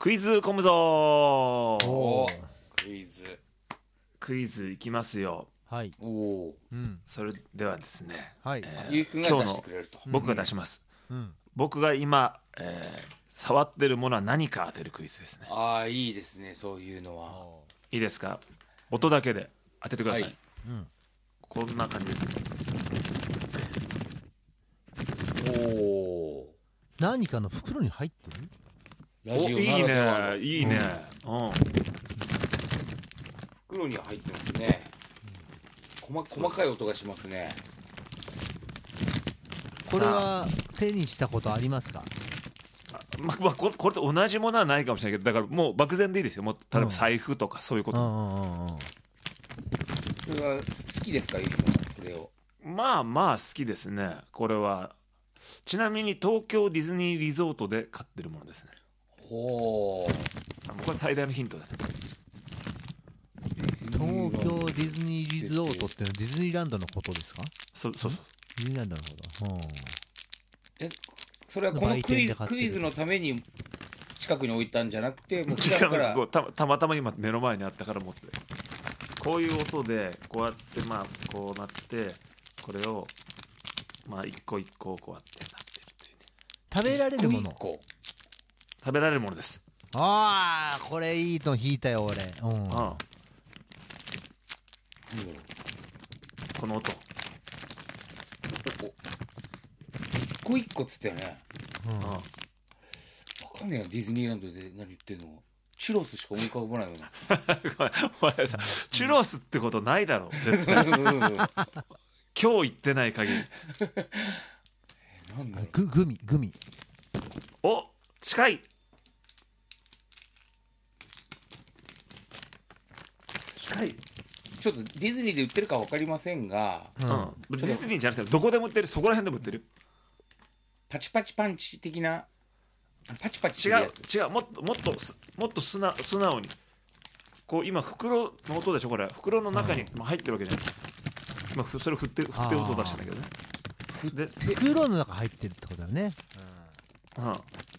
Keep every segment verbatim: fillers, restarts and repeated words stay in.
クイズコムゾー。 おクイズクイズいきますよ。 はい。 おお、 うん。 それではですね、 はい。 えーゆうきくんが出してくれると。 僕が出します、 うん。 僕が今、えー触ってるものは何か当てるクイズですね。 ああ、いいですね、そういうのは。 いいですか？音だけで当ててください、 はい、 うん。 こんな感じで。 おお、 何かの袋に入ってる？ ラジオおいないらではのねいいね、うん袋に入ってますね。細細かい音がしますね。 これは手にしたことありますか？ ままあ、これこれと同じものはないかもしれないけど、だからもう漠然でいいですよ。もう例えば財布とかそういうこと、 うんうんうんうん。 それは好きですか、ゆうきくんはそれを。 まあまあ好きですね。これはちなみに東京ディズニーリゾートで買ってるものですね。 おお、 あこれ最大のヒントだね。 東京ディズニーリゾートってのはディズニーランドのことですか？ そうそうそう。 ディズニーランドのこと。うん。 え、それはこの売クイズ店で買ってるクイズのために近くに置いたんじゃなくて、もう違う違うからこうたたまたま今目の前にあったから持ってこういう音でこうやってまあこうなってこれをまあ一個一個こうやってなってるっていうね。 食べられるもの。 一個一個食べられるものです。 ああ、これいいの引いたよ俺。うん。 うん、 なんだろう、 この音おお一個一個っつったよね。 うんうんわかんねえよ、ディズニーランドで何言ってんの。チュロスしか思い浮かばないよな。 お前さチュロスってことないだろ絶対今日言ってない限り。 なんだろう。 ググミグミ。 お近い近い、 ちょっとディズニーで売ってるかわかりませんが、 うん。 うん、ディズニーじゃなくてどこでも売ってる。そこら辺でも売ってる。 パチパチパンチ的な、パチパチす違うるやつ。 違うもっともっとすもっと素直素直にこう今袋の音でしょ。これ袋の中にまあ入ってるわけじゃない。まあふそれを振って振って音出したんだけどね。で、 袋の中入ってるってことだね。 うん、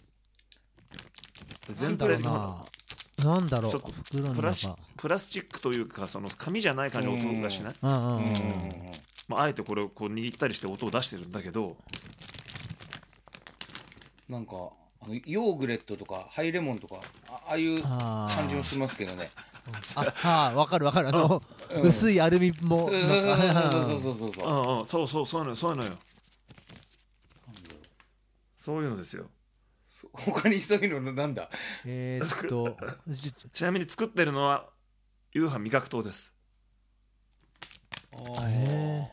なんだろうな。なんだろう。 ちょっと袋のプラス中。 プラスチックというかその紙じゃない感じの音がしない。 うんうんうん。 うんうんうん。 まあ、あえてこれをこう握ったりして音を出してるんだけど、 なんかあのヨーグレットとかハイレモンとか あ, ああいうあー感じもしますけどね。 ああ、わかるわかる。あの、 うん薄いアルミも。 そうなんかそうそうそうそうそうそう。 うんうん、そうそうそういうのそういうのよ。そういうのですよ。 他にそういうのなんだ。 えーっと、じちなみに作ってるのはユーハ味覚糖です。 え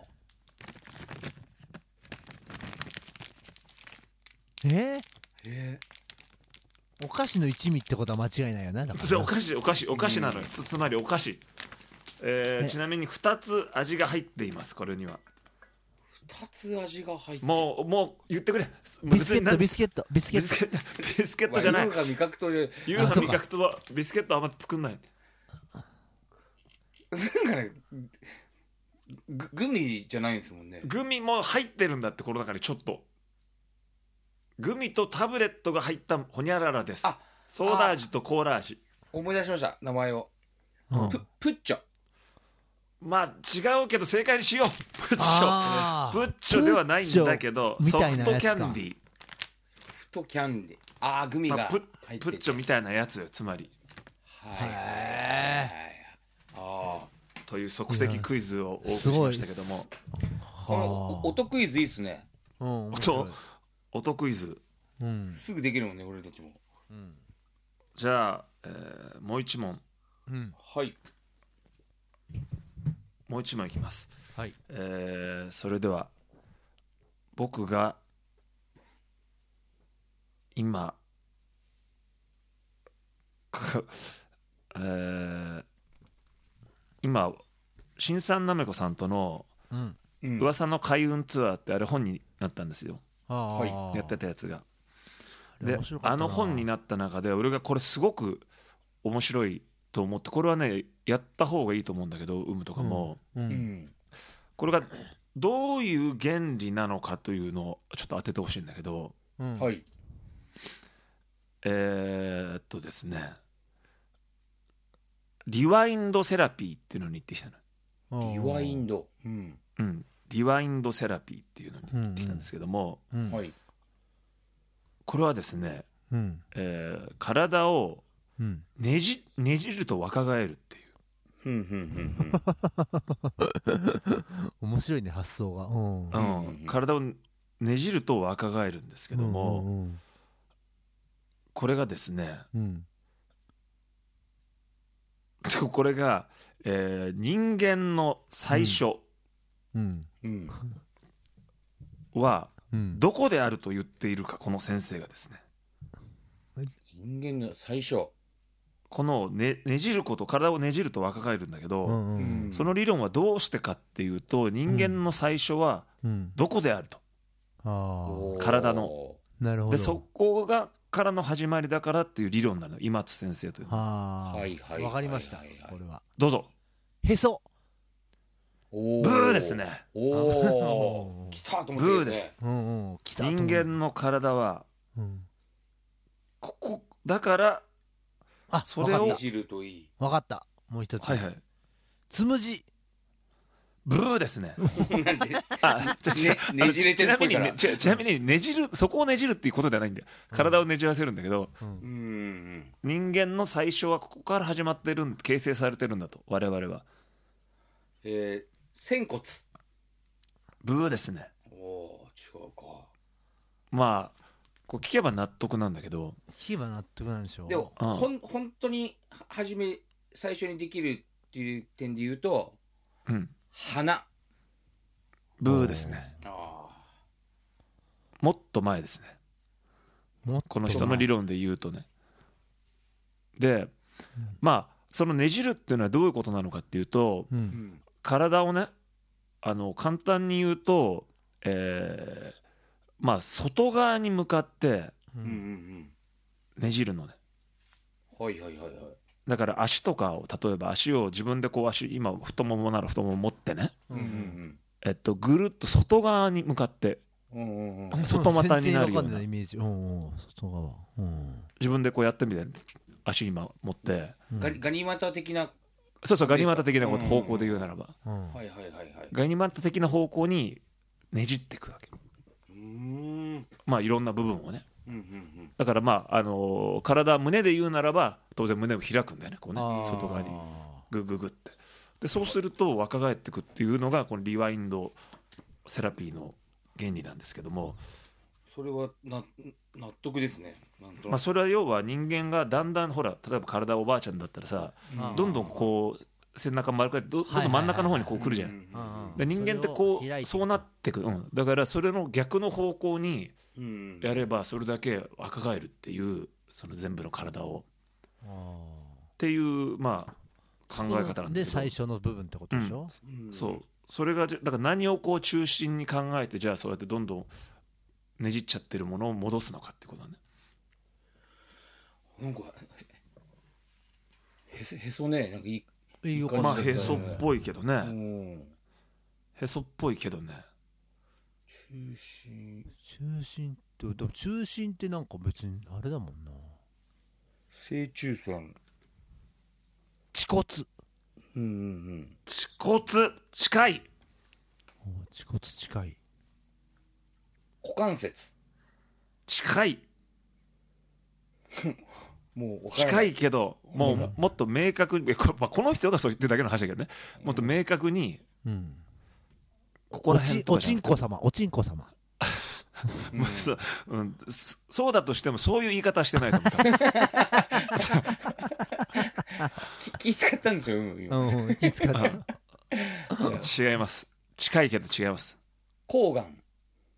ー、ええー、お菓子の一味ってことは間違いないよな。だからそれお菓子お菓子お菓子なのよ、 うんつつまりお菓子、えーえちなみにふたつ味が入っています。これには二つ味が入ってもうもう言ってくれ。 ビスケットビススケットビスケット。 ビスケットビスケットじゃない。 ユーハ味覚というユーハあそうか味覚糖はビスケットあんま作んない。 なんかね、ググミじゃないんですもんね。 グミも入ってるんだって。この中にちょっとグミとタブレットが入ったホニャララです。 あソーダ味とコーラ味。 思い出しました名前を。 うんププッチョ。 まあ違うけど正解にしよう。プッチョあープッチョではないんだけどプッチョみソフトたいなやつかキャンディー、 フトキャンディ。ああ、グミがまあ、プ入ってて、 プッチョみたいなやつよ。つまりはいはいはいはいへああ、 という即席クイズをお送りしすごいましたけども、 このお音クイズいいっすね。 うん、面音白い。 音クイズ。 うんすぐできるもんね、俺たちも。 うんじゃあ、えーもう一問うんはい。 もう一問いきます、 はい。 えーそれでは僕が今かえー今新三なめこさんとのうん。 うん噂の開運ツアーってあれ本になったんですよ、 ああ、 やってたやつが。 あれで面白かったなあの本になった中で俺がこれすごく面白いと思って、これはねやった方がいいと思うんだけど、有無とかも、 ううんん。 これがどういう原理なのかというのをちょっと当ててほしいんだけど、 うん。 はい。 えー、っとですねリワインドセラピーっていうのに行ってきたの。 リワインド、うんうん、リワインドセラピーっていうのに行ってきたんですけども、 うんはい、 これはですね、 うんえー体をうんねじ、ねじると若返るっていう。 ふんふんふんふん面白いね発想が。うんうんうん体をねじると若返るんですけども、 うんうんこれがですねうんこれが、えー人間の最初うんうんはうんどこであると言っているか、この先生がですね人間の最初、 この ね, ねじること体をねじると若返るんだけど、 うんううんんその理論はどうしてかっていうと、人間の最初はうんどこであると、 あおー体のあなるほど。 でそこがからの始まりだからっていう理論なのよ、今津先生というのは。 ああはいはいわかりましたはいはいはいこれは。 どうぞ。 へそ。 おブーですね。 おお来たと思って、ね、 ブーです。 うんうん来たと思う。 人間の体はうんここだから、 あそれをねじるといいわかった。もう一つ。 はいはい、 つむじ。 ブーですね。 なんであちちねあのねじれてちなみに、 るっぽいからね、ちちなみにねじる、そこをねじるっていうことではないんだよ。体をねじらせるんだけど、 うんうん人間の最初はここから始まってるん、形成されてるんだと、我々は。 えー、仙骨。 ブーですね。 おお違うか。 まあこう聞けば納得なんだけど、 聞けば納得なんでしょう。 でも、 うんほん本当に初め最初にできるっていう点で言うとうん、 鼻。 ブーですね。 あもっと前ですね、 もっとこの人の理論で言うとね。で、まあそのねじるっていうのはどういうことなのかっていうと、 うあ、うんん、 体をね、あの簡単に言うと、えーまあ外側に向かってううんうんんねじるのね。 うんはいはいはいはいだから足とかを、例えば足を自分でこう、足今太ももなら太もも持ってね、 ううんんえっと、ぐるっと外側に向かってうんうんうんうん外股になるような全然わかんないイメージ。うんうん外側。うん自分でこうやってみて、足今持って、 うんガリガニ股的な。 そうそう、ガニ股的なこうんと方向で言うならば、 うんはいはいはいはい。 ガニ股的な方向にねじっていくわけ。 うーんまあいろんな部分をね。 うんうんだからまあ、あのー体、胸で言うならば当然胸を開くんだよね、こうね、 あー外側にグッグッグッって。でそうすると若返っていくっていうのがこのリワインドセラピーの原理なんですけども、 それはな納得ですね。なんとなくまあ、それは要は人間がだんだん、ほら例えば体おばあちゃんだったらさ、 うんどんどんこう背中丸くなってどどんどん真ん中の方にこう来るじゃん。 うんうんで人間ってこそれを開いうていくとそうなってく、うん、だからそれの逆の方向にうんやればそれだけ若返るっていう、その全部の体をあっていうまあ考え方なんだけど、 で最初の部分ってことでしょ。 うんそうそれがじゃだから何をこう中心に考えて、じゃあそうやってどんどんねじっちゃってるものを戻すのかってことだね。 なんかへへそへそね、なんかいい。 いいよまあ感じだったねへそっぽいけどね、 うんへそっぽいけどね。 中心中心ってでも中心ってなんか別にあれだもんな。 正中線。 恥骨。 うんうんうん。 恥骨近い。 お恥骨近い。 股関節。 近いもう分からな近いけど、もうんうもっと明確に、こ,、まあ、この人がそう言ってるだけの話だけどね、もっと明確にうん。 ここらおちお辺とかじゃなくてちんこ様おちんこ様。 うんそううん、そそうだとしてもそういう言い方はしてないと思った気気遣ったんでしょ、うん今うん気使って。 違います。近いけど違います。 抗がん。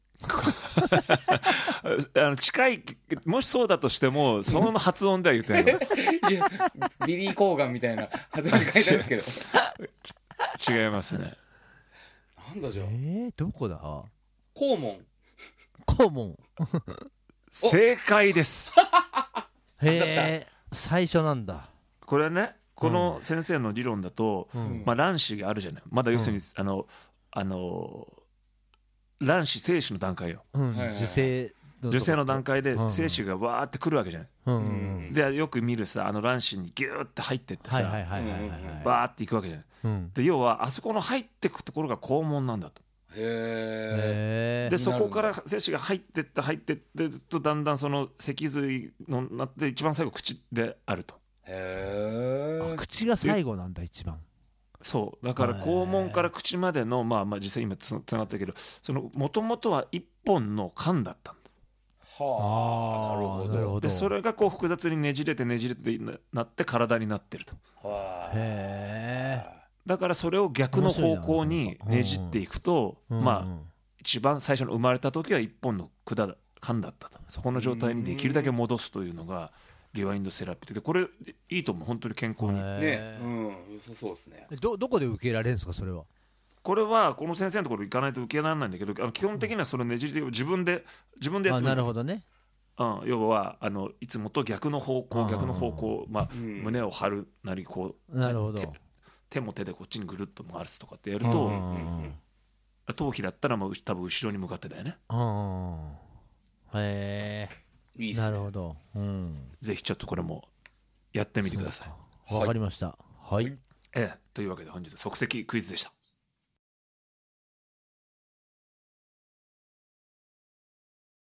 あの近い、もしそうだとしてもその発音では言ってないの。 いやビリー・コーガンみたいな発音に書いてあるんですけど違いますね。 なんだじゃあえー、どこだ。 肛門。 肛門。 正解です。 へえ最初なんだ。 これはね、この先生の理論だと、 うんまあ、卵子があるじゃない。まだ要するに、あのあの卵子精子の段階よ。 うんはいはいはい受精受精の段階でうん精子がわーってくるわけじゃない、 うんうんでよく見るさあの卵子にギューって入ってってさ、 はいはいはいはいはいはいバーっていくわけじゃない。 うんで要はあそこの入ってくところが肛門なんだと。 へえ。 へえでそこからになるん精子が入ってって入ってってとだんだんその脊髄のなって一番最後口であると。 へえ。 口が最後なんだ一番。 そうだから肛門から口までのまあまあ実際今つつながったけどそのもともとは一本の管だったんだ。 はあ。なるほど。 なるほどでそれがこう複雑にねじれてねじれてななって体になってると。 はあ。 へえ。 だからそれを逆の方向にねじっていくと、まあ一番最初の生まれた時は一本の管だ管だったと。そこの状態にできるだけ戻すというのがリワインドセラピーでこれいいと思う本当に健康に。 ね、うん良さそうですね。 どどこで受けられるんですかそれは。 これはこの先生のところ行かないと受けられないんだけどあの基本的にはそのねじりを自分で自分でやっあてもいないるほどね。 うん、要はあのいつもと逆の方向あー逆の方向、まあうん胸を張るなりこうなるほど手手も手でこっちにぐるっと回すとかってやるうんとうん頭皮だったらもう多分後ろに向かってだよね。 うんうんへえ。 いいっすね。 なるほど。うん。 ぜひちょっとこれもやってみてください。 わかりました。はい。 ええというわけで本日即席クイズでした。